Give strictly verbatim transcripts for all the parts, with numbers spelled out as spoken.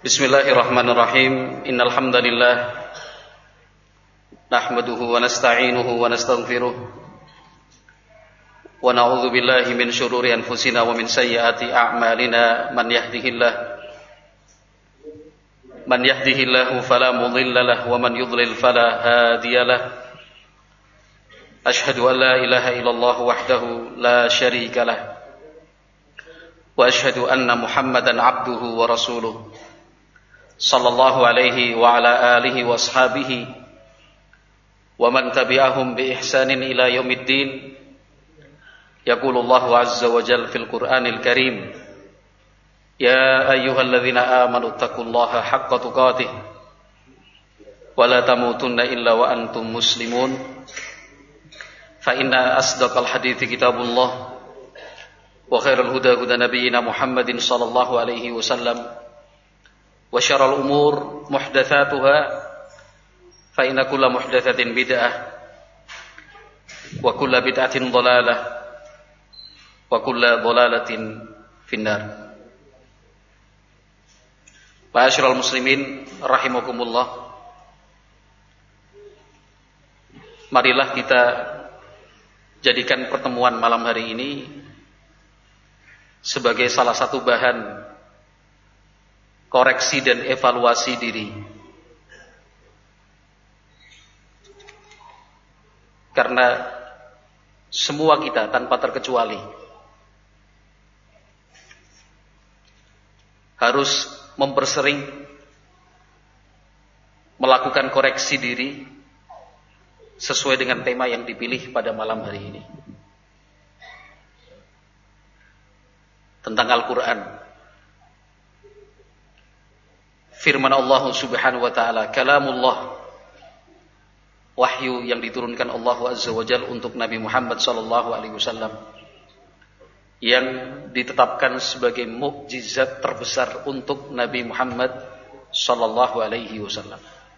Bismillahirrahmanirrahim. Innal hamdalillah nahmaduhu wa nasta'inuhu wa nastaghfiruh wa na'udzu billahi min shururi anfusina wa min sayyiati a'malina. Man yahdihillah man yahdihillahu fala mudilla lahu wa man yudlil fala hadiyalah. Ashhadu an la ilaha illallah wahdahu la syarika lah wa ashhadu anna Muhammadan 'abduhu wa rasuluh sallallahu alaihi wa ala alihi wa ashabihi wa man tabi'ahum bi ihsanin ila yaumiddin. Yaqulullahu azza wa jalla fil Qur'anil Karim, ya ayyuhalladzina amanu taqullaha haqqa tuqatih wa la tamutunna illa wa antum muslimun. Fa inna asdaqal hadithi kitabullah wa khairal huda huda nabiyyina Muhammadin sallallahu alaihi wasallam wa syarrul umur muhdatsatuha fa inna kulla muhdatsatin bid'ah wa kulla bid'atin dhalalah wa kulla dhalalatin finnar. Ma'asyiral muslimin rahimakumullah, marilah kita jadikan pertemuan malam hari ini sebagai salah satu bahan koreksi dan evaluasi diri. Karena semua kita tanpa terkecuali harus mempersering melakukan koreksi diri sesuai dengan tema yang dipilih pada malam hari ini, tentang Al-Quran. Firman Allah subhanahu wa ta'ala, kalamullah, wahyu yang diturunkan Allah azza wa jalla untuk Nabi Muhammad sallallahu alaihi wasallam, yang ditetapkan sebagai mukjizat terbesar untuk Nabi Muhammad sallallahu alaihi wasallam.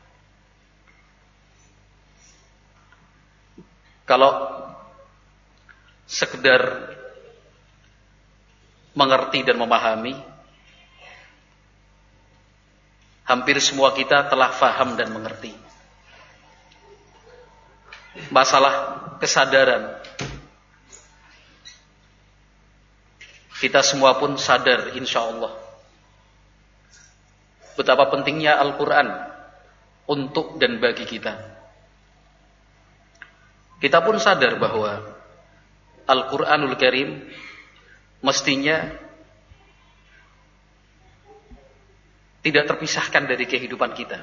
Kalau sekedar mengerti dan memahami, hampir semua kita telah faham dan mengerti. Masalah kesadaran, kita semua pun sadar insyaallah betapa pentingnya Al-Quran untuk dan bagi kita. Kita pun sadar bahwa Al-Quranul Karim mestinya tidak terpisahkan dari kehidupan kita.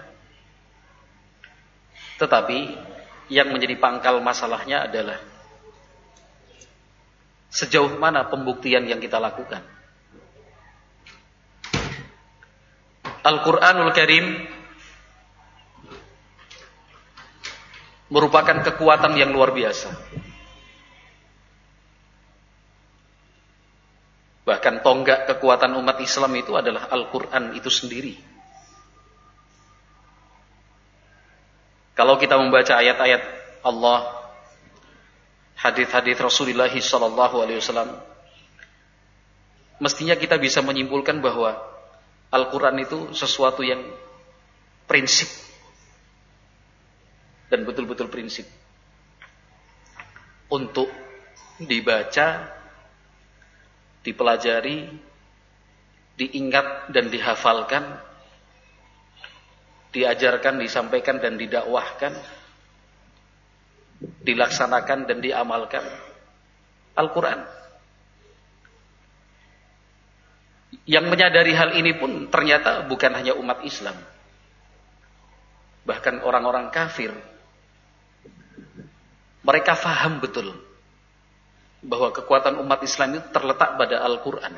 Tetapi yang menjadi pangkal masalahnya adalah sejauh mana pembuktian yang kita lakukan. Al-Quranul Karim merupakan kekuatan yang luar biasa. Bahkan tonggak kekuatan umat Islam itu adalah Al-Quran itu sendiri. Kalau kita membaca ayat-ayat Allah, hadis-hadis Rasulullah sallallahu alaihi wasallam, mestinya kita bisa menyimpulkan bahwa Al-Quran itu sesuatu yang prinsip dan betul-betul prinsip untuk dibaca, dipelajari, diingat dan dihafalkan, diajarkan, disampaikan dan didakwahkan, dilaksanakan dan diamalkan. Al-Quran. Yang menyadari hal ini pun ternyata bukan hanya umat Islam, bahkan orang-orang kafir. Mereka faham betul bahwa kekuatan umat Islam itu terletak pada Al-Quran.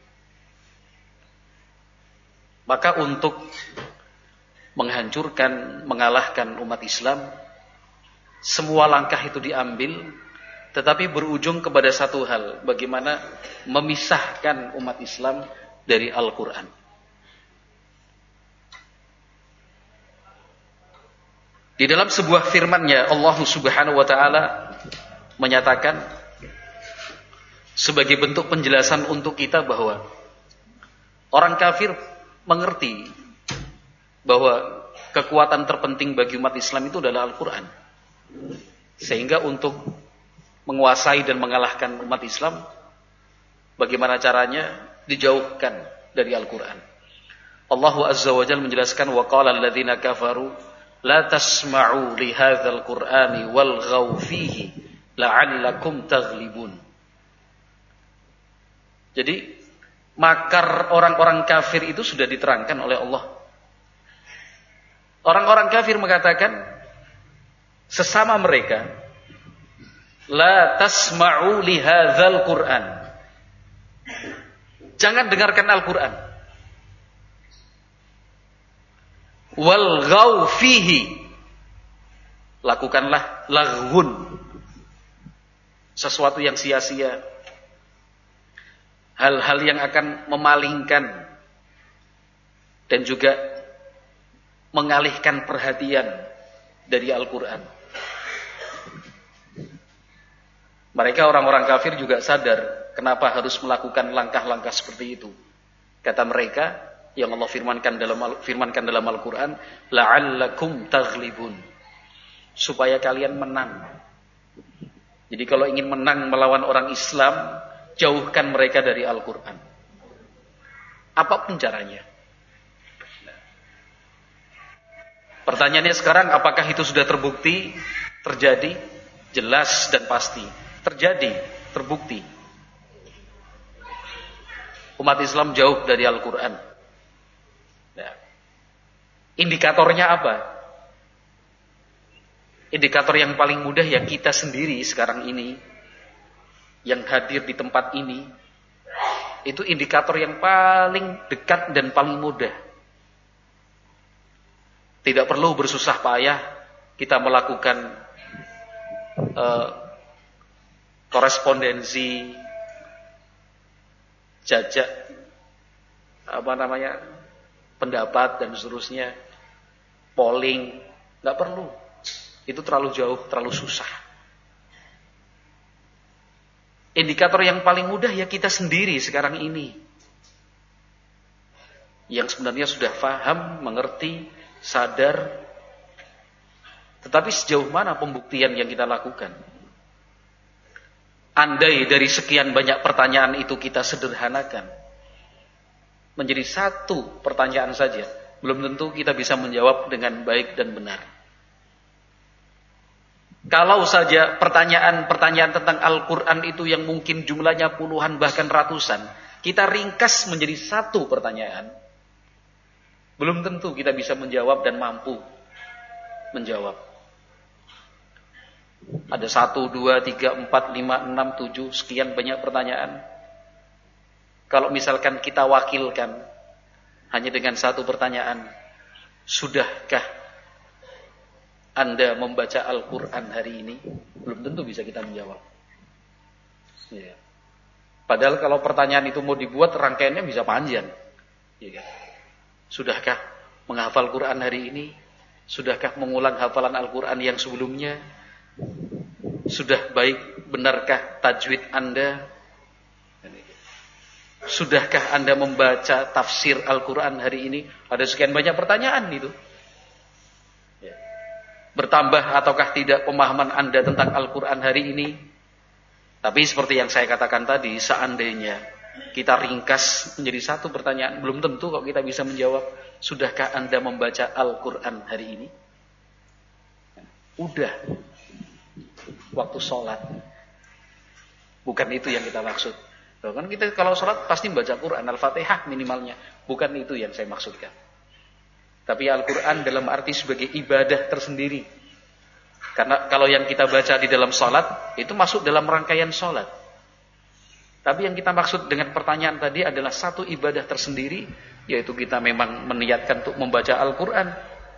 Maka untuk menghancurkan, mengalahkan umat Islam, semua langkah itu diambil, tetapi berujung kepada satu hal, bagaimana memisahkan umat Islam dari Al-Quran. Di dalam sebuah firman-Nya, Allah Subhanahu wa taala menyatakan sebagai bentuk penjelasan untuk kita bahwa orang kafir mengerti bahwa kekuatan terpenting bagi umat Islam itu adalah Al-Quran. Sehingga untuk menguasai dan mengalahkan umat Islam, bagaimana caranya? Dijauhkan dari Al-Quran. Allah Azza wa Jalla menjelaskan, wa qala alladhina kafaru la tasma'u li hadzal qur'ani walghaw fihi la'allakum taghlibun. Jadi makar orang-orang kafir itu sudah diterangkan oleh Allah. Orang-orang kafir mengatakan sesama mereka, la tasma'u li hadzal qur'an, jangan dengarkan Al-Quran. Walghaw fihi, lakukanlah laghun, sesuatu yang sia-sia, hal-hal yang akan memalingkan dan juga mengalihkan perhatian dari Al-Quran. Mereka orang-orang kafir juga sadar kenapa harus melakukan langkah-langkah seperti itu. Kata mereka yang Allah firmankan dalam firmankan dalam Al-Quran, la'allakum taghlibun, supaya kalian menang. Jadi kalau ingin menang melawan orang Islam, jauhkan mereka dari Al-Quran. Apapun caranya. Pertanyaannya sekarang, apakah itu sudah terbukti? Terjadi? Jelas dan pasti. Terjadi, terbukti. Umat Islam jauh dari Al-Quran. Nah, indikatornya apa? Indikator yang paling mudah ya kita sendiri sekarang ini, yang hadir di tempat ini. Itu indikator yang paling dekat dan paling mudah. Tidak perlu bersusah payah kita melakukan uh, korespondensi, jajak apa namanya pendapat dan seterusnya, polling, nggak perlu. Itu terlalu jauh, terlalu susah. Indikator yang paling mudah ya kita sendiri sekarang ini, yang sebenarnya sudah paham, mengerti, sadar. Tetapi sejauh mana pembuktian yang kita lakukan? Andai dari sekian banyak pertanyaan itu kita sederhanakan menjadi satu pertanyaan saja, belum tentu kita bisa menjawab dengan baik dan benar. Kalau saja pertanyaan-pertanyaan tentang Al-Quran itu yang mungkin jumlahnya puluhan bahkan ratusan, kita ringkas menjadi satu pertanyaan, belum tentu kita bisa menjawab dan mampu menjawab. Ada satu, dua, tiga, empat, lima, enam, tujuh, sekian banyak pertanyaan. Kalau misalkan kita wakilkan hanya dengan satu pertanyaan, sudahkah Anda membaca Al-Quran hari ini? Belum tentu bisa kita menjawab. Ya. Padahal kalau pertanyaan itu mau dibuat, rangkaiannya bisa panjang. Ya. Sudahkah menghafal Quran hari ini? Sudahkah mengulang hafalan Al-Quran yang sebelumnya? Sudah baik, benarkah tajwid Anda? Sudahkah Anda membaca tafsir Al-Quran hari ini? Ada sekian banyak pertanyaan itu. Ya. Bertambah ataukah tidak pemahaman Anda tentang Al-Quran hari ini? Tapi seperti yang saya katakan tadi, seandainya kita ringkas menjadi satu pertanyaan, belum tentu kok kita bisa menjawab, sudahkah Anda membaca Al-Quran hari ini? Udah. Waktu sholat. Bukan itu yang kita maksud. Kan kita kalau sholat pasti baca Quran, Al-Fatihah minimalnya. Bukan itu yang saya maksudkan. Tapi Al-Quran dalam arti sebagai ibadah tersendiri. Karena kalau yang kita baca di dalam sholat, itu masuk dalam rangkaian sholat. Tapi yang kita maksud dengan pertanyaan tadi adalah satu ibadah tersendiri, yaitu kita memang meniatkan untuk membaca Al-Quran.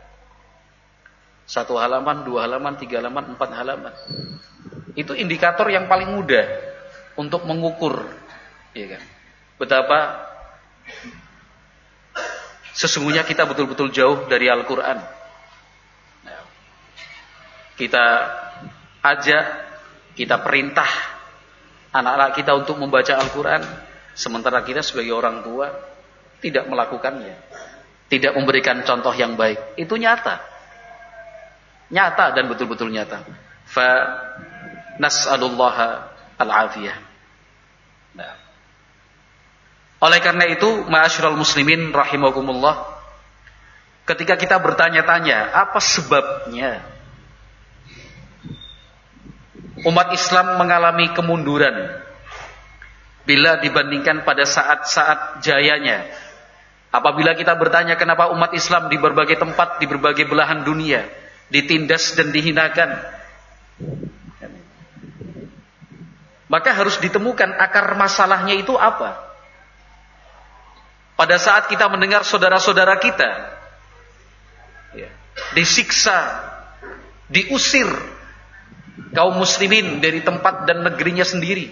Satu halaman, dua halaman, tiga halaman, empat halaman. Itu indikator yang paling mudah untuk mengukur, ya kan, betapa sesungguhnya kita betul-betul jauh dari Al-Quran. Nah, kita ajak, kita perintah anak-anak kita untuk membaca Al-Quran, sementara kita sebagai orang tua tidak melakukannya. tidak memberikan contoh yang baik. Itu nyata. Nyata dan betul-betul nyata. Fa nas'alullaha al-afiyah. Nah. Oleh karena itu, ma'asyiral muslimin rahimakumullah, ketika kita bertanya-tanya apa sebabnya umat Islam mengalami kemunduran bila dibandingkan pada saat-saat jayanya. Apabila kita bertanya kenapa umat Islam di berbagai tempat, di berbagai belahan dunia ditindas dan dihinakan, maka harus ditemukan akar masalahnya itu apa. Pada saat kita mendengar saudara-saudara kita ya, disiksa, diusir kaum muslimin dari tempat dan negerinya sendiri,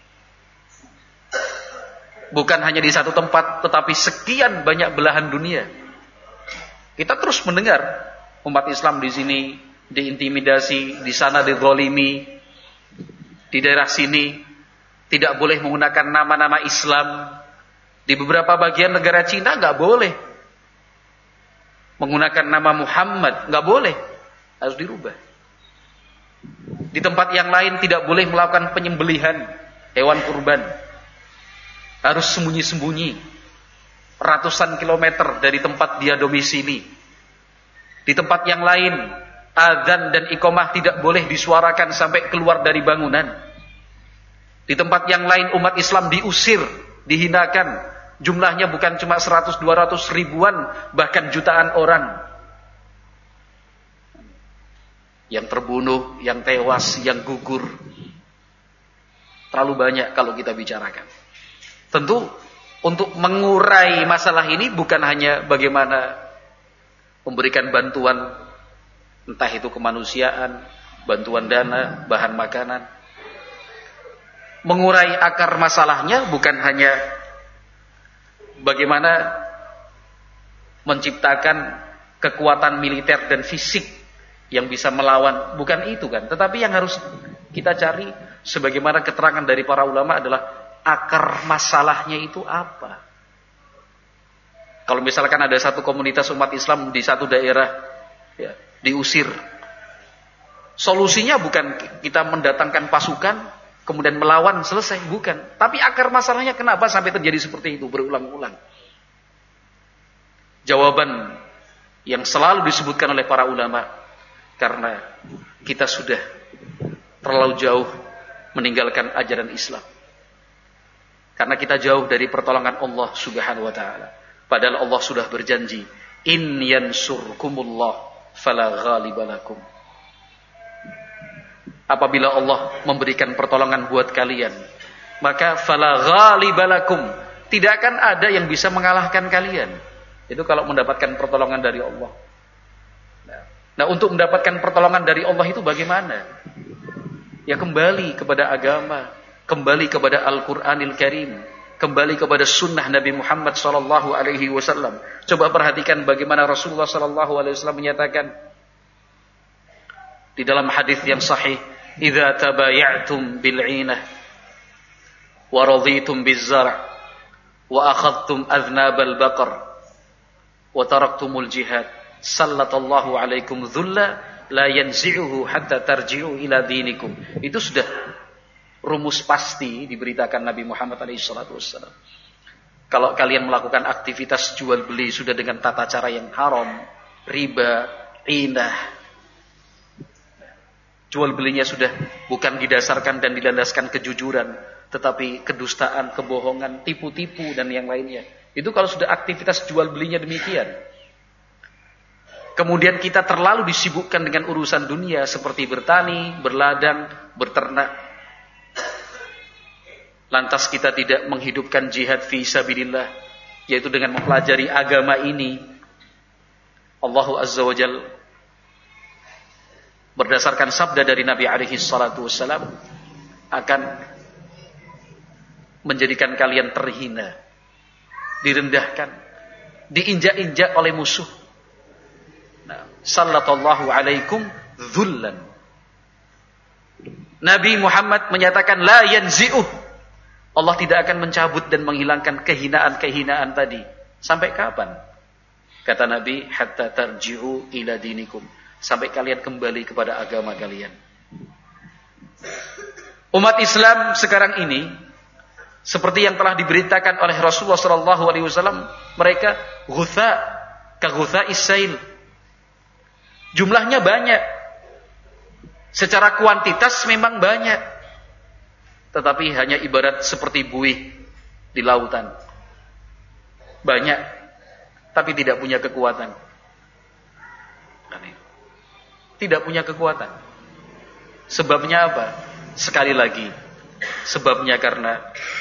bukan hanya di satu tempat, tetapi sekian banyak belahan dunia. Kita terus mendengar umat Islam di sini diintimidasi, di sana dizalimi, di daerah sini tidak boleh menggunakan nama-nama Islam. Di beberapa bagian negara Cina nggak boleh menggunakan nama Muhammad, nggak boleh, harus dirubah. Di tempat yang lain tidak boleh melakukan penyembelihan hewan kurban, harus sembunyi-sembunyi ratusan kilometer dari tempat dia domisili. Di tempat yang lain azan dan iqamah tidak boleh disuarakan sampai keluar dari bangunan. Di tempat yang lain umat Islam diusir, dihinakan. Jumlahnya bukan cuma seratus dua ratus ribuan, bahkan jutaan orang yang terbunuh, yang tewas, yang gugur. Terlalu banyak kalau kita bicarakan. Tentu untuk mengurai masalah ini bukan hanya bagaimana memberikan bantuan, entah itu kemanusiaan, bantuan dana, bahan makanan. Mengurai akar masalahnya bukan hanya bagaimana menciptakan kekuatan militer dan fisik yang bisa melawan, bukan itu kan. Tetapi yang harus kita cari, sebagaimana keterangan dari para ulama, adalah akar masalahnya itu apa. Kalau misalkan ada satu komunitas umat Islam di satu daerah ya, diusir, solusinya bukan kita mendatangkan pasukan kemudian melawan selesai, bukan. Tapi akar masalahnya kenapa sampai terjadi seperti itu berulang-ulang. Jawaban yang selalu disebutkan oleh para ulama, karena kita sudah terlalu jauh meninggalkan ajaran Islam. Karena kita jauh dari pertolongan Allah Subhanahu wa taala. Padahal Allah sudah berjanji, in yansurkumullah fala ghaliba lakum. Apabila Allah memberikan pertolongan buat kalian, maka fala ghaliba lakum, tidak akan ada yang bisa mengalahkan kalian. Itu kalau mendapatkan pertolongan dari Allah. Nah, untuk mendapatkan pertolongan dari Allah itu bagaimana? Ya kembali kepada agama, kembali kepada Al-Qur'anil Karim, kembali kepada sunnah Nabi Muhammad sallallahu alaihi wasallam. Coba perhatikan bagaimana Rasulullah sallallahu alaihi wasallam menyatakan di dalam hadis yang sahih, "Idza tabaya'tum bil 'inah wa raditum biz zar' wa akhadtum adhnabal baqar wa taraktumul jihad, sallatallahu alaikum dhulla la yanzi'uhu hatta tarji'u ila dinikum." Itu sudah rumus pasti diberitakan Nabi Muhammad alaihi salatu wassalam. Kalau kalian melakukan aktivitas jual beli sudah dengan tata cara yang haram, riba, inah, jual belinya sudah bukan didasarkan dan dilandaskan kejujuran, tetapi kedustaan, kebohongan, tipu-tipu dan yang lainnya. Itu kalau sudah aktivitas jual belinya demikian. Kemudian kita terlalu disibukkan dengan urusan dunia seperti bertani, berladang, berternak. Lantas kita tidak menghidupkan jihad fi sabilillah, yaitu dengan mempelajari agama ini. Allah Azza wa Jalla berdasarkan sabda dari Nabi alaihi salatu wassalam akan menjadikan kalian terhina, direndahkan, diinjak-injak oleh musuh. Nah, sallallahu alaikum dzullan. Nabi Muhammad menyatakan la yanzi'uh. Allah tidak akan mencabut dan menghilangkan kehinaan-kehinaan tadi. Sampai kapan? Kata Nabi, hatta tarji'u ila dinikum, sampai kalian kembali kepada agama kalian. Umat Islam sekarang ini, seperti yang telah diberitakan oleh Rasulullah sallallahu alaihi wasallam, mereka ghutha ka ghutha'is sail. Jumlahnya banyak. Secara kuantitas memang banyak. Tetapi hanya ibarat seperti buih di lautan. Banyak, tapi tidak punya kekuatan. Tidak punya kekuatan. Sebabnya apa? Sekali lagi, sebabnya karena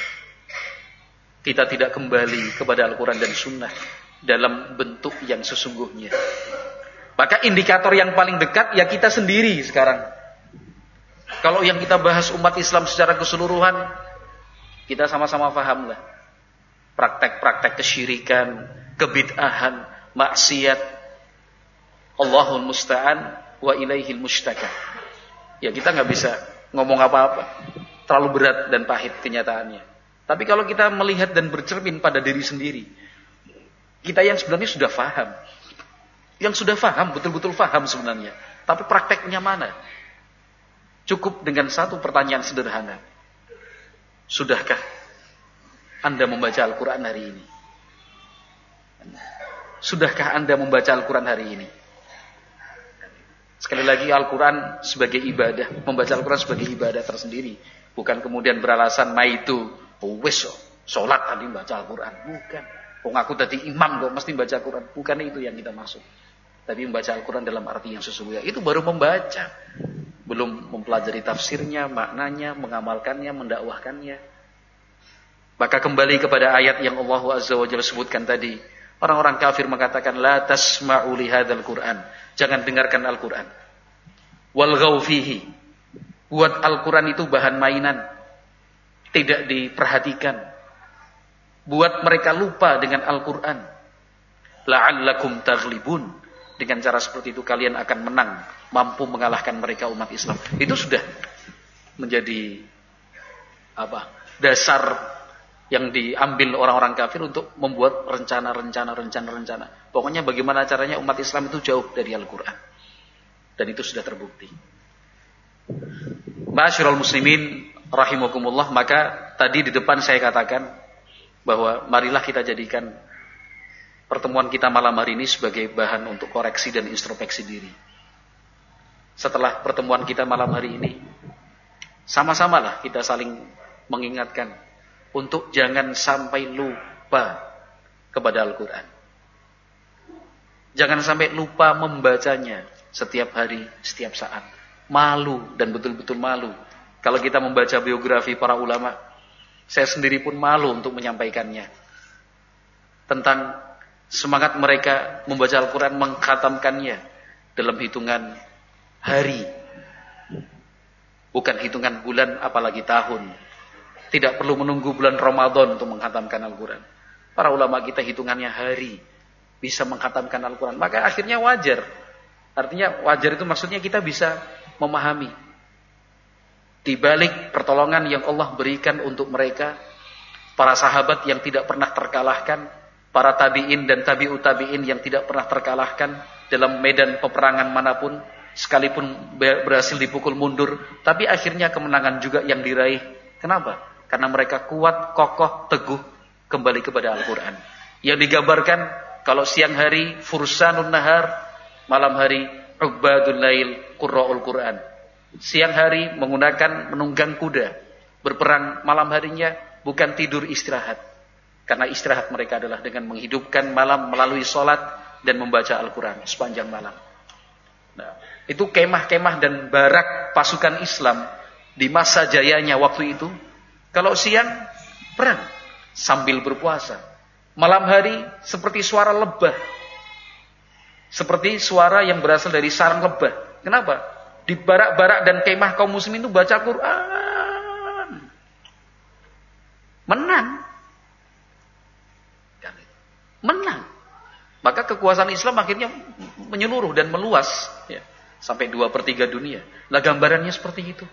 kita tidak kembali kepada Al-Quran dan Sunnah dalam bentuk yang sesungguhnya. Maka indikator yang paling dekat ya kita sendiri sekarang. Kalau yang kita bahas umat Islam secara keseluruhan, kita sama-sama paham lah. Praktek-praktek kesyirikan, kebid'ahan, maksiat. Allahul musta'an wa ilaihil mustaka. Ya kita nggak bisa ngomong apa-apa. Terlalu berat dan pahit kenyataannya. Tapi kalau kita melihat dan bercermin pada diri sendiri, kita yang sebenarnya sudah faham. Yang sudah faham, betul-betul faham sebenarnya. Tapi prakteknya mana? Cukup dengan satu pertanyaan sederhana. Sudahkah Anda membaca Al-Quran hari ini? Sudahkah Anda membaca Al-Quran hari ini? Sekali lagi, Al-Quran sebagai ibadah. Membaca Al-Quran sebagai ibadah tersendiri. Bukan kemudian beralasan, ma itu, oh, wes, sholat tadi baca Al-Quran. Bukan. Oh, aku tadi imam kok mesti baca Al-Quran. Bukan itu yang kita maksud. Tapi membaca Al-Quran dalam arti yang sesungguhnya. Itu baru membaca. Belum mempelajari tafsirnya, maknanya, mengamalkannya, mendakwahkannya. Maka kembali kepada ayat yang Allah Azza wa Jalla sebutkan tadi. Orang-orang kafir mengatakan, la tasma'u li hadzal Qur'an. Jangan dengarkan Al-Quran. Walghaw fihi. Buat Al-Quran itu bahan mainan. Tidak diperhatikan. Buat mereka lupa dengan Al-Quran. La'allakum taghlibun. Dengan cara seperti itu kalian akan menang. Mampu mengalahkan mereka umat Islam. Itu sudah menjadi apa? Dasar yang diambil orang-orang kafir untuk membuat rencana-rencana, rencana-rencana. Pokoknya bagaimana caranya umat Islam itu jauh dari Al-Quran. Dan itu sudah terbukti. Ma'asyiral muslimin rahimakumullah, maka tadi di depan saya katakan bahwa marilah kita jadikan pertemuan kita malam hari ini sebagai bahan untuk koreksi dan introspeksi diri. Setelah pertemuan kita malam hari ini, sama-samalah kita saling mengingatkan untuk jangan sampai lupa kepada Al-Quran. Jangan sampai lupa membacanya setiap hari, setiap saat. Malu dan betul-betul malu. Kalau kita membaca biografi para ulama, saya sendiri pun malu untuk menyampaikannya. Tentang semangat mereka membaca Al-Quran, mengkhatamkannya dalam hitungan hari. Bukan hitungan bulan, apalagi tahun. Tidak perlu menunggu bulan Ramadan untuk mengkhatamkan Al-Quran. Para ulama kita hitungannya hari. Bisa mengkhatamkan Al-Quran. Maka akhirnya wajar. Artinya wajar itu maksudnya kita bisa memahami. Di balik pertolongan yang Allah berikan untuk mereka. Para sahabat yang tidak pernah terkalahkan. Para tabi'in dan tabi'ut tabi'in yang tidak pernah terkalahkan. Dalam medan peperangan manapun. Sekalipun berhasil dipukul mundur. Tapi akhirnya kemenangan juga yang diraih. Kenapa? Karena mereka kuat, kokoh, teguh kembali kepada Al-Quran. Yang digambarkan kalau siang hari fursanun nahar, malam hari ubadul lail qurra'ul Quran. Siang hari menggunakan menunggang kuda, berperang. Malam harinya bukan tidur istirahat. Karena istirahat mereka adalah dengan menghidupkan malam melalui sholat dan membaca Al-Quran sepanjang malam. Nah, itu kemah-kemah dan barak pasukan Islam di masa jayanya waktu itu. Kalau siang, perang sambil berpuasa. Malam hari seperti suara lebah. Seperti suara yang berasal dari sarang lebah. Kenapa? Di barak-barak dan kemah kaum muslimin itu baca Quran. Menang. Menang. Maka kekuasaan Islam akhirnya menyeluruh dan meluas. Ya, sampai dua per tiga dunia. Lah gambarannya seperti itu.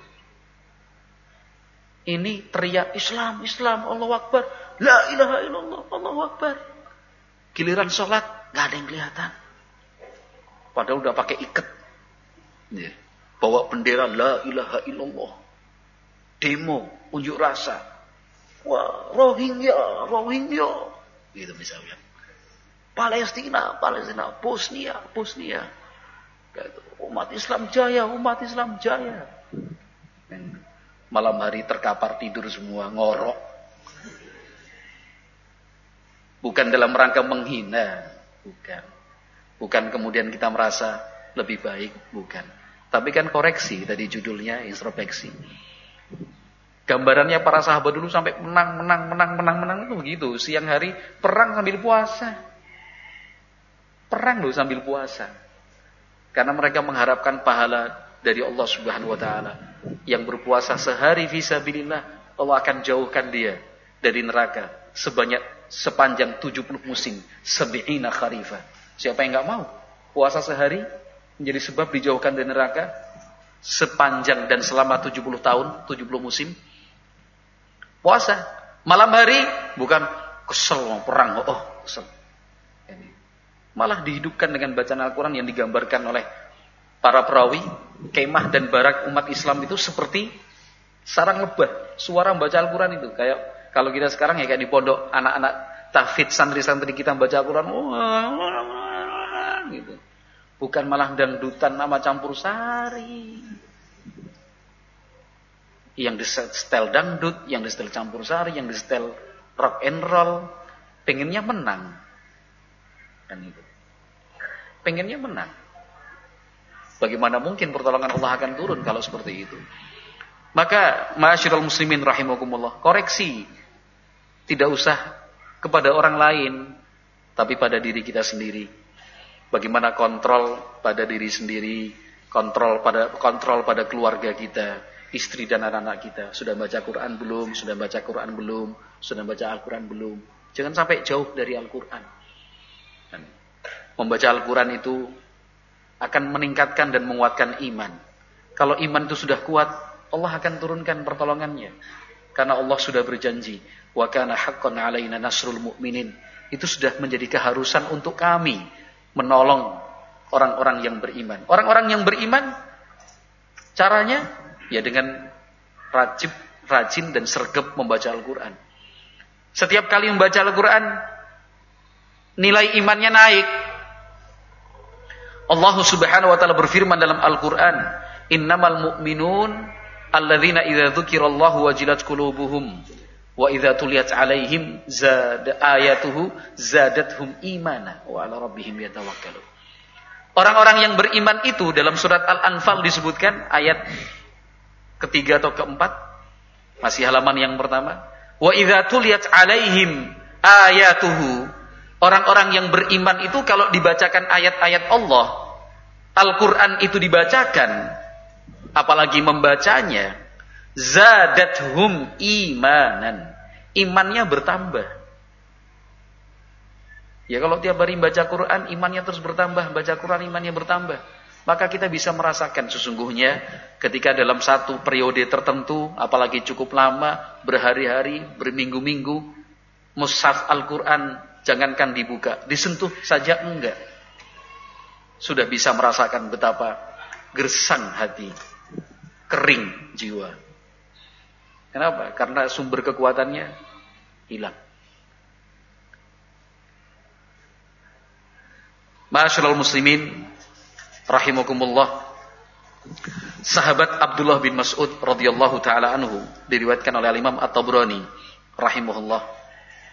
Ini teriak Islam, Islam, Allahu Akbar. La ilaha illallah, Allahu Akbar. Giliran sholat, nggak ada yang kelihatan. Padahal udah pakai iket. Ya. Bawa bendera la ilaha illallah. Demo, unjuk rasa. Wah, Rohingya, Rohingya. Gitu misalnya. Palestina, Palestina, Bosnia, Bosnia. Gitu. Umat Islam jaya, umat Islam jaya. Malam hari terkapar tidur semua, ngorok. Bukan dalam rangka menghina, bukan. Bukan kemudian kita merasa lebih baik, bukan. Tapi kan koreksi, tadi judulnya introspeksi. Gambarannya para sahabat dulu sampai menang, menang, menang, menang, menang itu begitu. Siang hari perang sambil puasa. Perang loh sambil puasa. Karena mereka mengharapkan pahala dari Allah Subhanahu wa taala. Yang berpuasa sehari fisabilillah, Allah akan jauhkan dia dari neraka sebanyak sepanjang tujuh puluh musim, sab'ina kharifah. Siapa yang enggak mau puasa sehari menjadi sebab dijauhkan dari neraka sepanjang dan selama tujuh puluh tahun, tujuh puluh musim? Puasa. Malam hari bukan kesel mau perang, oh, kesel. Ini. Malah dihidupkan dengan bacaan Al-Qur'an yang digambarkan oleh para perawi, kemah dan barak umat Islam itu seperti sarang lebah. Suara membaca Al-Qur'an itu kayak kalau kita sekarang ya kayak di pondok anak-anak tahfidz santri-santri kita baca Al-Qur'an, gitu. Bukan malah dangdutan nama campur sari. Yang di setel dangdut, yang di setel campur sari, yang di setel rock and roll, pengennya menang. Dan itu. Pengennya menang. Bagaimana mungkin pertolongan Allah akan turun kalau seperti itu? Maka ma'asyiral muslimin rahimakumullah, koreksi tidak usah kepada orang lain, tapi pada diri kita sendiri. Bagaimana kontrol pada diri sendiri, kontrol pada kontrol pada keluarga kita, istri dan anak-anak kita. Sudah baca Quran belum? Sudah baca Quran belum? Sudah baca Al-Quran belum? Jangan sampai jauh dari Al-Quran. Membaca Al-Quran itu akan meningkatkan dan menguatkan iman. Kalau iman itu sudah kuat, Allah akan turunkan pertolongannya. Karena Allah sudah berjanji, wa kana haqqan 'alaina nasrul mu'minin. Itu sudah menjadi keharusan untuk kami menolong orang-orang yang beriman. Orang-orang yang beriman caranya ya dengan rajib, rajin dan sregep membaca Al-Quran. Setiap kali membaca Al-Quran, nilai imannya naik. Allah Subhanahu wa taala berfirman dalam Al-Quran, innamal mu'minun alladzina idza dzukirallahu wajilat qulubuhum wa idza tuliyat alaihim zad ayatuhu zadatuhum imana wa ala rabbihim yatawakkalun. Orang-orang yang beriman itu dalam surat Al-Anfal disebutkan ayat ketiga atau keempat, masih halaman yang pertama. Wa idza tuliyat alaihim ayatuhu. Orang-orang yang beriman itu kalau dibacakan ayat-ayat Allah, Al-Quran itu dibacakan, apalagi membacanya, zadathum imanan. Imannya bertambah. Ya kalau tiap hari baca Quran, imannya terus bertambah. Baca Quran, imannya bertambah. Maka kita bisa merasakan sesungguhnya ketika dalam satu periode tertentu, apalagi cukup lama, berhari-hari, berminggu-minggu, mushaf Al-Quran jangankan dibuka, disentuh saja enggak. Sudah bisa merasakan betapa gersang hati, kering jiwa. Kenapa? Karena sumber kekuatannya hilang. Ma'asyiral muslimin rahimakumullah. Sahabat Abdullah bin Mas'ud radhiyallahu taala anhu diriwayatkan oleh Imam At-Tabrani rahimahullah,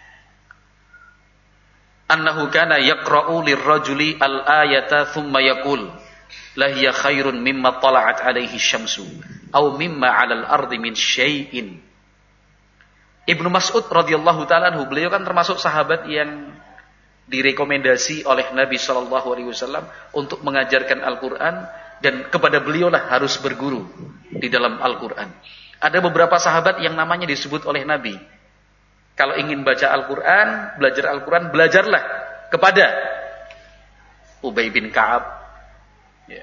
annahu kana yaqra'u lirrajuli al-ayata thumma yaqul la hiya khairun mimma tala'at alaihi syamsu aw mimma 'alal ardi min syai'in. Ibnu Mas'ud radhiyallahu taala anhu, beliau kan termasuk sahabat yang direkomendasi oleh Nabi sallallahu alaihi wasallam untuk mengajarkan Al-Qur'an, dan kepada beliaulah harus berguru di dalam Al-Qur'an. Ada beberapa sahabat yang namanya disebut oleh Nabi, kalau ingin baca Al-Quran, belajar Al-Quran, belajarlah kepada Ubay bin Ka'ab. Ya.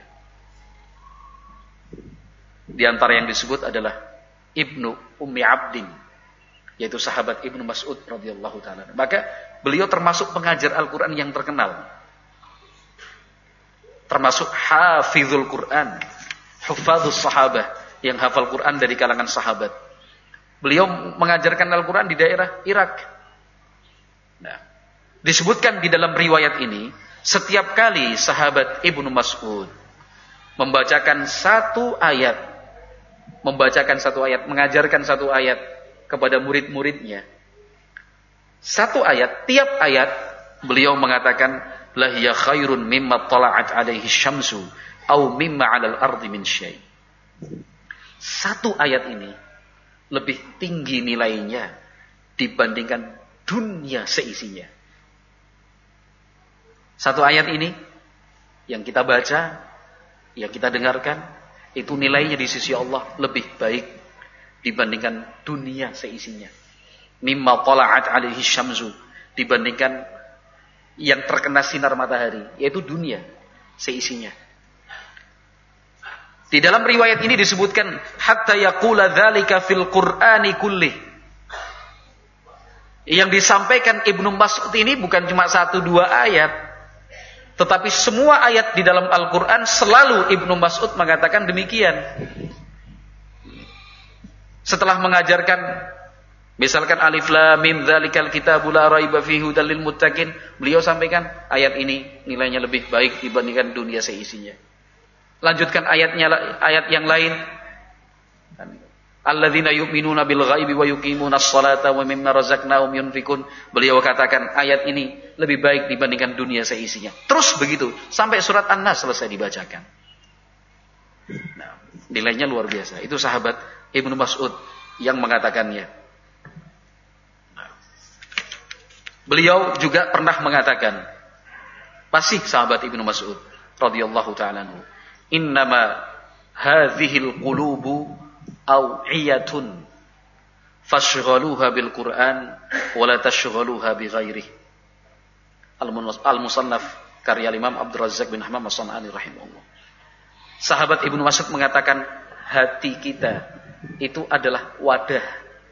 Di antara yang disebut adalah Ibnu Ummi Abdin, yaitu sahabat Ibnu Mas'ud radhiyallahu taala. Maka beliau termasuk pengajar Al-Quran yang terkenal. termasuk hafizul Quran, hufadzus sahabah, yang hafal Quran dari kalangan sahabat. Beliau mengajarkan Al-Quran di daerah Irak. Nah, disebutkan di dalam riwayat ini, setiap kali sahabat Ibnu Mas'ud membacakan satu ayat, membacakan satu ayat, mengajarkan satu ayat kepada murid-muridnya, satu ayat, tiap ayat beliau mengatakan, lahiya khairun mimma tala'at alaihi syamsu au mimma 'alal ardi min syai'. Satu ayat ini lebih tinggi nilainya dibandingkan dunia seisinya. Satu ayat ini yang kita baca, yang kita dengarkan, itu nilainya di sisi Allah lebih baik dibandingkan dunia seisinya. Mimma tala'at alaihi syamsu, dibandingkan yang terkena sinar matahari, yaitu dunia seisinya. Di dalam riwayat ini disebutkan hatta yaqula dzalika fil Qur'ani kulli. Yang disampaikan Ibnu Mas'ud ini bukan cuma satu dua ayat, tetapi semua ayat di dalam Al-Qur'an selalu Ibnu Mas'ud mengatakan demikian. Setelah mengajarkan misalkan alif lam mim dzalikal kitabu la raiba fihi hudal lil muttaqin, beliau sampaikan ayat ini nilainya lebih baik dibandingkan dunia seisinya. Lanjutkan ayatnya, ayat yang lain, alladzina yu'minuna bil ghaibi wa yuqimunas sholata wa mimma razaqnahum yunfikun. Beliau katakan ayat ini lebih baik dibandingkan dunia seisinya. Terus begitu sampai surat An-Nas selesai dibacakan. Nah, nilainya luar biasa. Itu sahabat Ibnu Mas'ud yang mengatakannya. Nah, beliau juga pernah mengatakan, pasti sahabat Ibnu Mas'ud radhiyallahu ta'ala anhu, innama hadhil qulubu aw'iyatun fashghaluha bil Qur'an wa la tashghaluha bi ghairihi. Al-Musannaf karya Imam Abdul Razzaq bin Hammam As-San'ani rahimahullah. Sahabat Ibnu Mas'ud mengatakan, hati kita itu adalah wadah,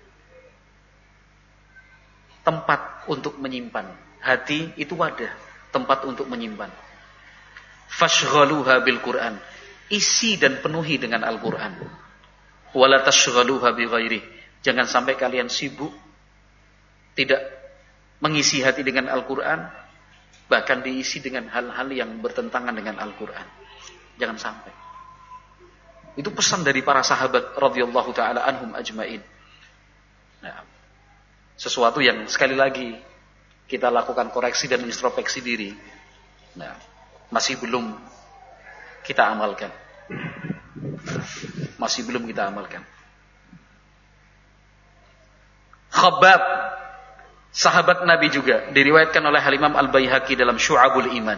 tempat untuk menyimpan. Hati itu wadah, tempat untuk menyimpan. Fashghaluha bil Qur'an, isi dan penuhi dengan Al-Qur'an. Wala tashghaluha bi ghairi, jangan sampai kalian sibuk tidak mengisi hati dengan Al-Qur'an, bahkan diisi dengan hal-hal yang bertentangan dengan Al-Qur'an. Jangan sampai. Itu pesan dari para sahabat radhiyallahu taala anhum ajmain. Nah, sesuatu yang sekali lagi kita lakukan koreksi dan introspeksi diri. Nah, masih belum kita amalkan. Masih belum kita amalkan. Khabbab, sahabat Nabi juga, diriwayatkan oleh Al-Imam Al-Baihaqi dalam Syu'abul Iman.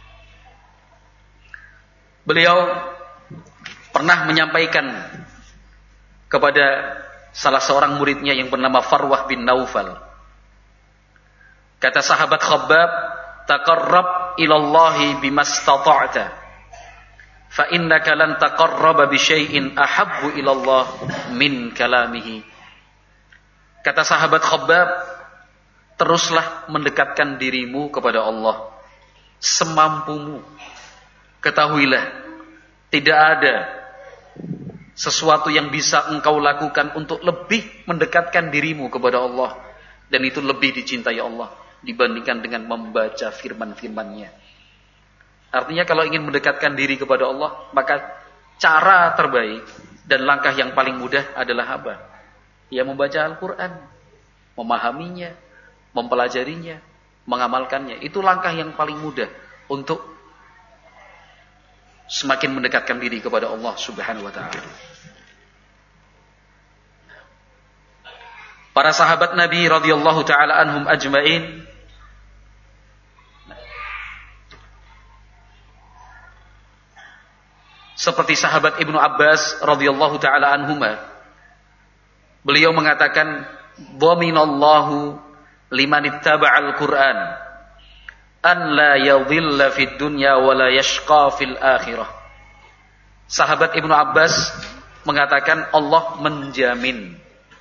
Beliau pernah menyampaikan kepada salah seorang muridnya yang bernama Farwah bin Naufal. Kata sahabat Khabbab, taqarrab ilallahi bimastata'ta fa innaka lan taqarraba bi syai'in ahabbu ilallah min kalamihi. Kata sahabat Khabbab, teruslah mendekatkan dirimu kepada Allah semampumu. Ketahuilah, tidak ada sesuatu yang bisa engkau lakukan untuk lebih mendekatkan dirimu kepada Allah, dan itu lebih dicintai Allah dibandingkan dengan membaca firman-firman-Nya. Artinya kalau ingin mendekatkan diri kepada Allah, maka cara terbaik dan langkah yang paling mudah adalah apa? Ya, membaca Al-Quran, memahaminya, mempelajarinya, mengamalkannya. Itu langkah yang paling mudah untuk semakin mendekatkan diri kepada Allah Subhanahu wa ta'ala. Para sahabat Nabi radhiyallahu ta'ala anhum ajmain seperti sahabat Ibnu Abbas radhiyallahu ta'ala anhuma, beliau mengatakan, dhaminallahu liman ittaba'al Qur'an an la yadhilla fid dunya wa la yashqa fil akhirah. Sahabat Ibnu Abbas mengatakan, Allah menjamin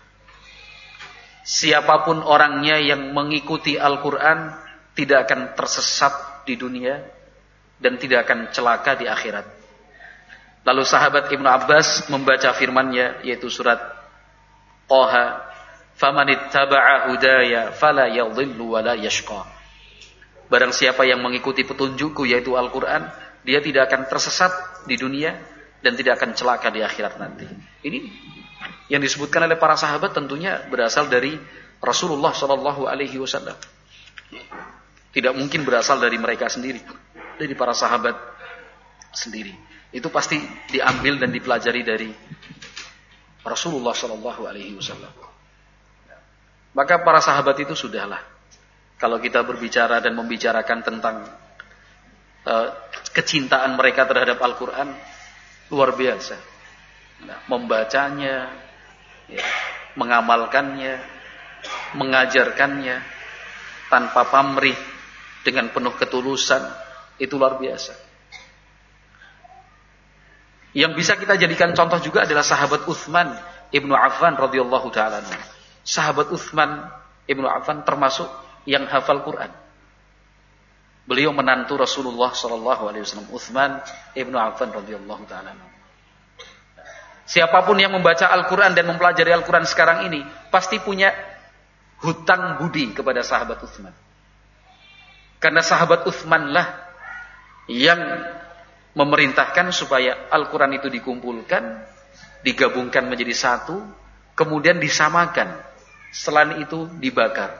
siapapun orangnya yang mengikuti Al-Quran tidak akan tersesat di dunia dan tidak akan celaka di akhirat. Lalu sahabat Ibnu Abbas membaca firman-Nya yaitu surat Taha, "Famanittaba'a hudaya fala yadhillu wa la yashqa." Barang siapa yang mengikuti petunjukku yaitu Al-Qur'an, dia tidak akan tersesat di dunia dan tidak akan celaka di akhirat nanti. Ini yang disebutkan oleh para sahabat tentunya berasal dari Rasulullah shallallahu alaihi wasallam. Tidak mungkin berasal dari mereka sendiri, dari para sahabat sendiri. Itu pasti diambil dan dipelajari dari Rasulullah shallallahu alaihi wasallam. Maka para sahabat itu sudahlah. Kalau kita berbicara dan membicarakan tentang uh, kecintaan mereka terhadap Al-Quran, luar biasa. Nah, membacanya, ya, mengamalkannya, mengajarkannya tanpa pamrih, dengan penuh ketulusan, itu luar biasa. Yang bisa kita jadikan contoh juga adalah sahabat Utsman ibnu Affan radhiyallahu taala. Sahabat Utsman ibnu Affan termasuk yang hafal Quran. Beliau menantu Rasulullah sallallahu alaihi wasallam, Utsman ibnu Affan radhiyallahu taala. Siapapun yang membaca Al-Quran dan mempelajari Al-Quran sekarang ini pasti punya hutang budi kepada sahabat Utsman. Karena sahabat Utsman lah yang memerintahkan supaya Al-Quran itu dikumpulkan, digabungkan menjadi satu, kemudian disamakan, setelah itu dibakar.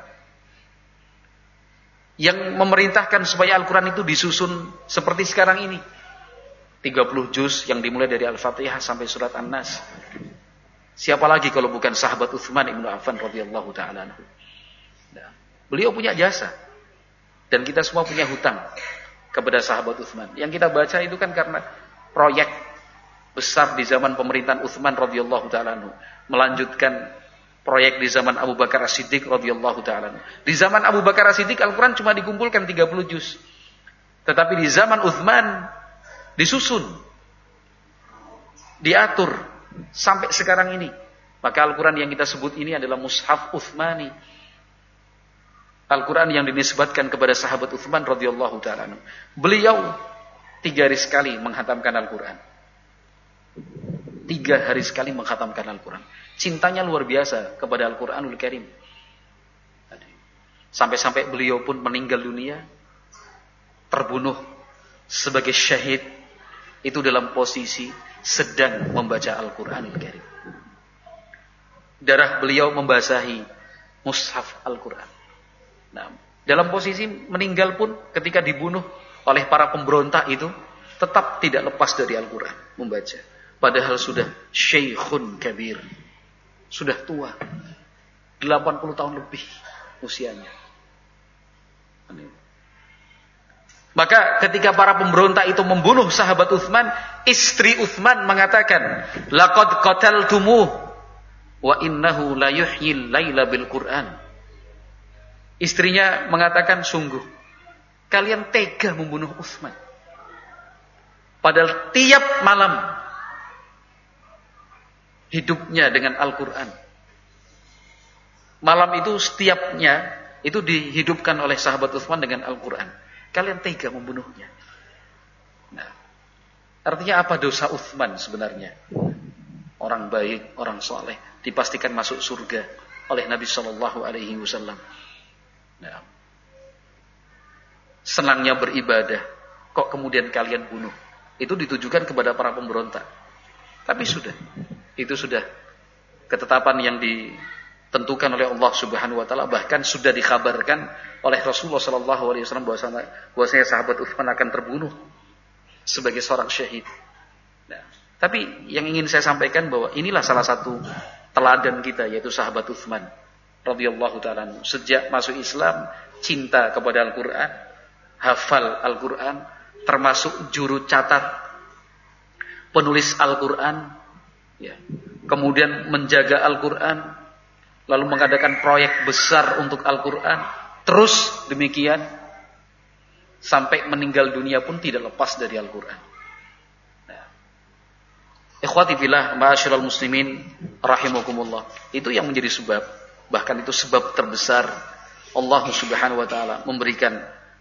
Yang memerintahkan supaya Al-Quran itu disusun seperti sekarang ini, tiga puluh juz yang dimulai dari Al-Fatihah sampai surat An-Nas. Siapa lagi kalau bukan sahabat Utsman ibnu Affan radhiyallahu taala. Nah, beliau punya jasa dan kita semua punya hutang kepada sahabat Utsman. Yang kita baca itu kan karena proyek besar di zaman pemerintahan Utsman radhiyallahu taala, melanjutkan proyek di zaman Abu Bakar As-Siddiq radhiyallahu taala. Di zaman Abu Bakar As-Siddiq Al-Quran cuma dikumpulkan tiga puluh juz. Tetapi di zaman Utsman disusun, diatur sampai sekarang ini. Maka Al-Quran yang kita sebut ini adalah Mushaf Utsmani. Al-Quran yang dinisbatkan kepada sahabat Utsman radhiyallahu taala. Beliau tiga hari sekali menghatamkan Al-Quran. Tiga hari sekali menghatamkan Al-Quran. Cintanya luar biasa kepada Al-Quranul Karim. Sampai-sampai beliau pun meninggal dunia, terbunuh sebagai syahid, itu dalam posisi sedang membaca Al-Quranul Karim. Darah beliau membasahi mushaf Al-Quran. Nah, dalam posisi meninggal pun ketika dibunuh oleh para pemberontak itu tetap tidak lepas dari Al-Quran membaca. Padahal sudah syekhun kabir, sudah tua, delapan puluh tahun lebih usianya. Maka ketika para pemberontak itu membunuh sahabat Utsman, istri Utsman mengatakan, "Laqad qataltumuh wa innahu la yuhyil laila bil Qur'an." Istrinya mengatakan, sungguh kalian tega membunuh Utsman. Padahal tiap malam hidupnya dengan Al-Quran. Malam itu setiapnya itu dihidupkan oleh sahabat Utsman dengan Al-Quran. Kalian tega membunuhnya. Nah, artinya apa dosa Utsman sebenarnya? Orang baik, orang soleh, dipastikan masuk surga oleh Nabi Shallallahu Alaihi Wasallam. Nah, senangnya beribadah, kok kemudian kalian bunuh? Itu ditujukan kepada para pemberontak. Tapi sudah, itu sudah ketetapan yang ditentukan oleh Allah Subhanahu Wa Taala. Bahkan sudah dikabarkan oleh Rasulullah Shallallahu Alaihi Wasallam bahwasanya sahabat Utsman akan terbunuh sebagai seorang syahid. Nah, tapi yang ingin saya sampaikan bahwa inilah salah satu teladan kita, yaitu sahabat Utsman radhiyallahu taala. Sejak masuk Islam, cinta kepada Al-Quran, hafal Al-Quran, termasuk juru catat, penulis Al-Quran, ya. Kemudian menjaga Al-Quran, lalu mengadakan proyek besar untuk Al-Quran, terus demikian sampai meninggal dunia pun tidak lepas dari Al-Quran. Nah, ikhwati fillah, ma'asyiral muslimin rahimakumullah, itu yang menjadi sebab, bahkan itu sebab terbesar Allah Subhanahu wa taala memberikan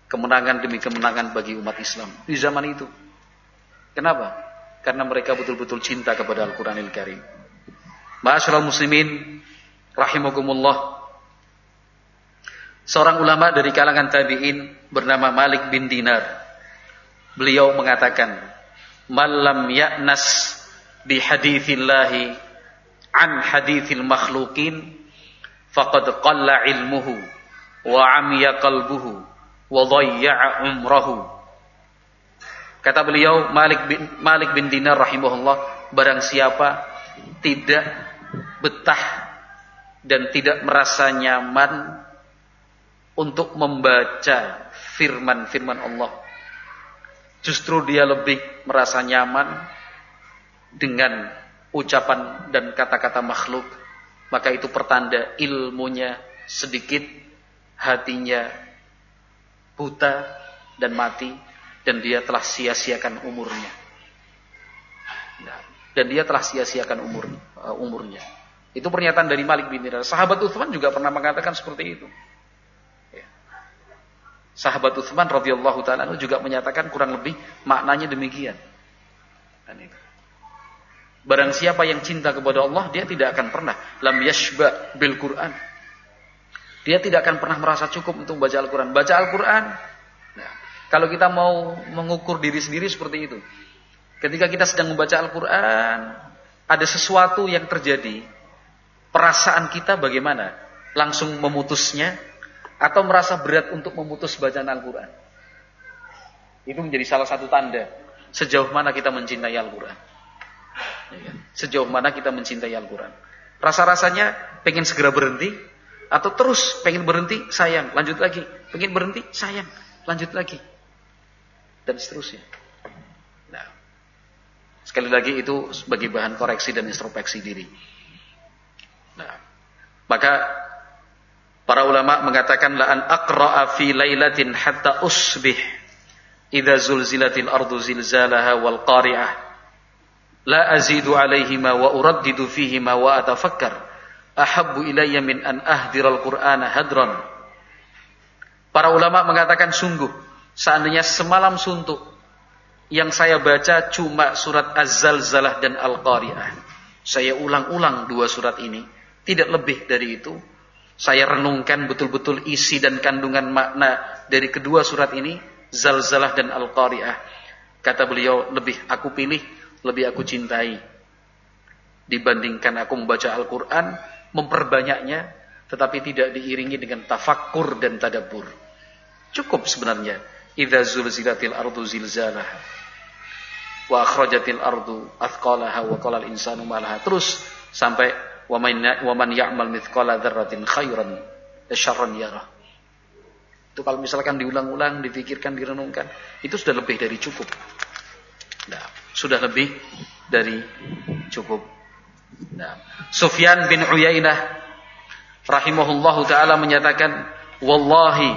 kemenangan demi kemenangan bagi umat Islam di zaman itu. Kenapa? Karena mereka betul-betul cinta kepada Al-Qur'anil Karim. Ma'asyiral muslimin rahimakumullah. Seorang ulama dari kalangan tabi'in bernama Malik bin Dinar. Beliau mengatakan, "Man lam ya'nas bi hadithillahi an hadithil makhluqin faqad qalla ilmuhu wa 'amiya qalbuhu wa dhayya'a umrahu." Kata beliau Malik bin Malik bin Dinar rahimahullah, barang siapa tidak betah dan tidak merasa nyaman untuk membaca firman-firman Allah, justru dia lebih merasa nyaman dengan ucapan dan kata-kata makhluk, maka itu pertanda ilmunya sedikit, hatinya buta dan mati, dan dia telah sia-siakan umurnya. Dan dia telah sia-siakan umur, uh, umurnya. Itu pernyataan dari Malik bin Dinar. Sahabat Utsman juga pernah mengatakan seperti itu. Ya. Sahabat Utsman radhiyallahu taala juga menyatakan kurang lebih maknanya demikian. Dan itu. Barang siapa yang cinta kepada Allah, dia tidak akan pernah lam yashba bil Quran. Dia tidak akan pernah merasa cukup untuk membaca Al-Quran. Baca Al-Quran. Nah, kalau kita mau mengukur diri sendiri seperti itu. Ketika kita sedang membaca Al-Quran, ada sesuatu yang terjadi, perasaan kita bagaimana? Langsung memutusnya, atau merasa berat untuk memutus bacaan Al-Quran? Itu menjadi salah satu tanda sejauh mana kita mencintai Al-Quran. Sejauh mana kita mencintai Al-Quran. Rasa-rasanya pengen segera berhenti, atau terus pengen berhenti, sayang, lanjut lagi. Pengen berhenti, sayang, lanjut lagi. Dan seterusnya. Nah, sekali lagi itu sebagai bahan koreksi dan introspeksi diri. Nah, maka para ulama mengatakan la an aqra'a fi lailatin hatta usbih idza zulzilatil ardu zilzalaha wal qari'ah la azidu alaihima wa uraddidu fihima wa atafakkar ahabbu ilayya min an ahdiral qur'ana hadran. Para ulama mengatakan sungguh seandainya semalam suntuk yang saya baca cuma surat Az-Zalzalah dan Al-Qari'ah, saya ulang-ulang dua surat ini, tidak lebih dari itu. Saya renungkan betul-betul isi dan kandungan makna dari kedua surat ini, Zalzalah dan Al-Qari'ah. Kata beliau, lebih aku pilih, lebih aku cintai dibandingkan aku membaca Al-Quran, memperbanyaknya, tetapi tidak diiringi dengan tafakkur dan tadabbur. Cukup sebenarnya. Idza zulzilatil ardu zilzalaha wa akhrajatil ardu athqalaha wa qala al insanu ma laha, terus sampai wa man ya'mal mithqala dzarratin khairan syarran yarah. Itu kalau misalkan diulang-ulang, dipikirkan, direnungkan, itu sudah lebih dari cukup. Nah, sudah lebih dari cukup. Nah, Sufyan bin Uyainah rahimahullahu taala menyatakan, wallahi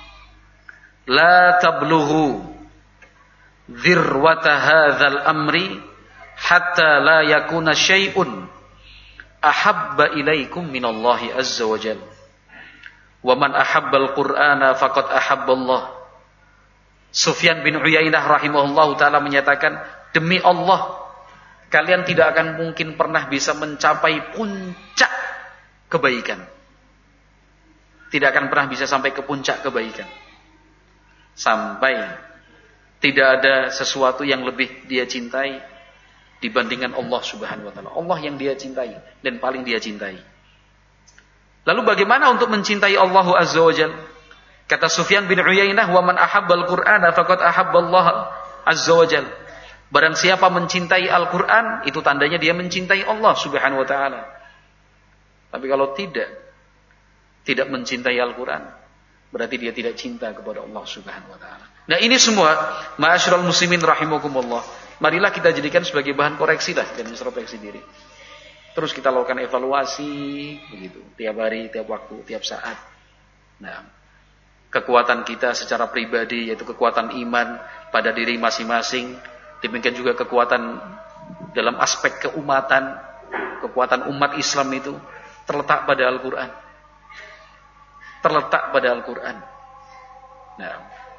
la tablughu dzirwata hadzal amri hatta la yakuna syai'un ahabba ilaikum minallahi azza wa jalla. Wa man ahabbal qur'ana faqad ahabballah. Sufyan bin Uyainah rahimahullahu taala menyatakan, demi Allah, kalian tidak akan mungkin pernah bisa mencapai puncak kebaikan. Tidak akan pernah bisa sampai ke puncak kebaikan. Sampai tidak ada sesuatu yang lebih dia cintai dibandingkan Allah Subhanahu wa taala. Allah yang dia cintai dan paling dia cintai. Lalu bagaimana untuk mencintai Allah Azza wa Jalla? Kata Sufyan bin Uyainah, wa man ahabbal Qur'ana faqad ahabballah Azza wa Jalla. Barang siapa mencintai Al-Qur'an, itu tandanya dia mencintai Allah Subhanahu wa taala. Tapi kalau tidak tidak mencintai Al-Qur'an, berarti dia tidak cinta kepada Allah Subhanahu wa taala. Nah, ini semua ma'asyiral muslimin rahimakumullah, marilah kita jadikan sebagai bahan koreksi lah dan introspeksi diri. Terus kita lakukan evaluasi begitu, tiap hari, tiap waktu, tiap saat. Nah, kekuatan kita secara pribadi yaitu kekuatan iman pada diri masing-masing, demikian juga kekuatan dalam aspek keumatan, kekuatan umat Islam itu terletak pada Al-Qur'an. Terletak pada Al-Qur'an. Nah,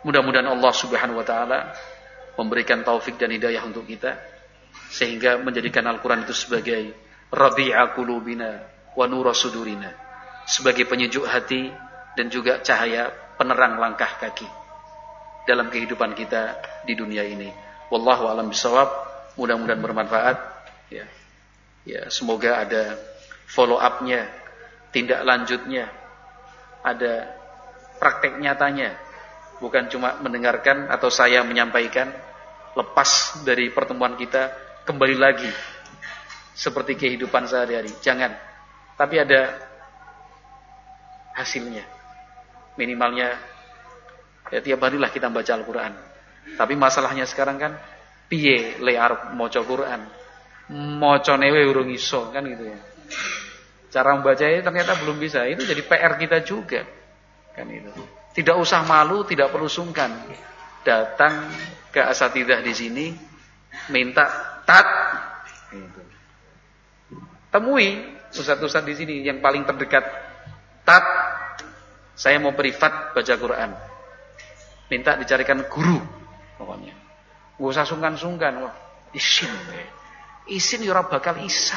Mudah-mudahan Allah Subhanahu wa taala memberikan taufik dan hidayah untuk kita sehingga menjadikan Al-Qur'an itu sebagai rabi'a qulubina wa nura sudurina, sebagai penyejuk hati dan juga cahaya penerang langkah kaki dalam kehidupan kita di dunia ini. Wallahu a'lam bishawab. Mudah-mudahan bermanfaat ya. Ya, semoga ada follow up-nya, tindak lanjutnya, ada praktek nyatanya, bukan cuma mendengarkan atau saya menyampaikan lepas dari pertemuan kita kembali lagi seperti kehidupan sehari-hari. Jangan, tapi ada hasilnya. Minimalnya ya tiap harilah kita baca Al-Qur'an. Tapi masalahnya sekarang kan piye le arep maca Quran, macane wae urung iso kan gitu ya. Cara membacanya ternyata belum bisa. Itu jadi P R kita juga. Kan itu. Tidak usah malu, tidak perlu sungkan. Datang ke asatidzah di sini minta tat gitu. Temui ustaz-ustaz di sini yang paling terdekat. Tat, saya mau privat baca Quran. Minta dicarikan guru pokoknya. Enggak usah sungkan-sungkan. Wah, isin. Isin ya ora bakal isa.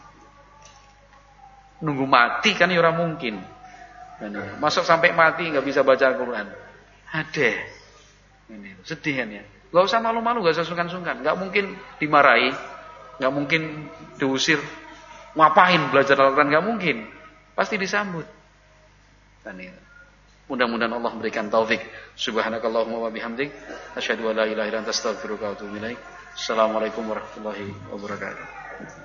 Nunggu mati kan ya ora mungkin. Masuk sampai mati enggak bisa baca Al-Qur'an. Ada. Ini sedih kan ya. Enggak usah malu-malu, enggak usah sungkan-sungkan. Enggak mungkin dimarahi, enggak mungkin diusir. Ngapain belajar Al-Qur'an, enggak mungkin. Pasti disambut. Dan ini mudah-mudahan Allah memberikan taufik. Subhanakallahumma wa bihamdik, asyhadu an la ilaha illa anta astaghfiruka wa atubu ilaik. Assalamualaikum warahmatullahi wabarakatuh.